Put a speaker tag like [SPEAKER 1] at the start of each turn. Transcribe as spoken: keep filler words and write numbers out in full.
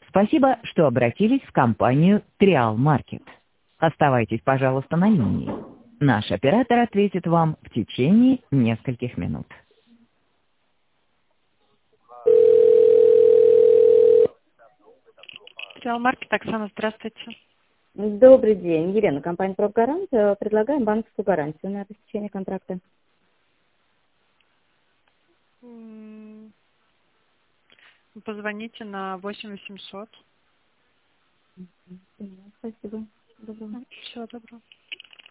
[SPEAKER 1] Спасибо, что обратились в компанию Триал Маркет. Оставайтесь, пожалуйста, на линии. Наш оператор ответит вам в течение нескольких минут.
[SPEAKER 2] Триал Маркет, Оксана, здравствуйте.
[SPEAKER 3] Добрый день, Елена, компания «Профгарант». Предлагаем банковскую гарантию на обеспечение контракта.
[SPEAKER 2] М, Позвоните на восемь восемьсот.
[SPEAKER 3] Спасибо. Доброго.
[SPEAKER 2] Всего доброго.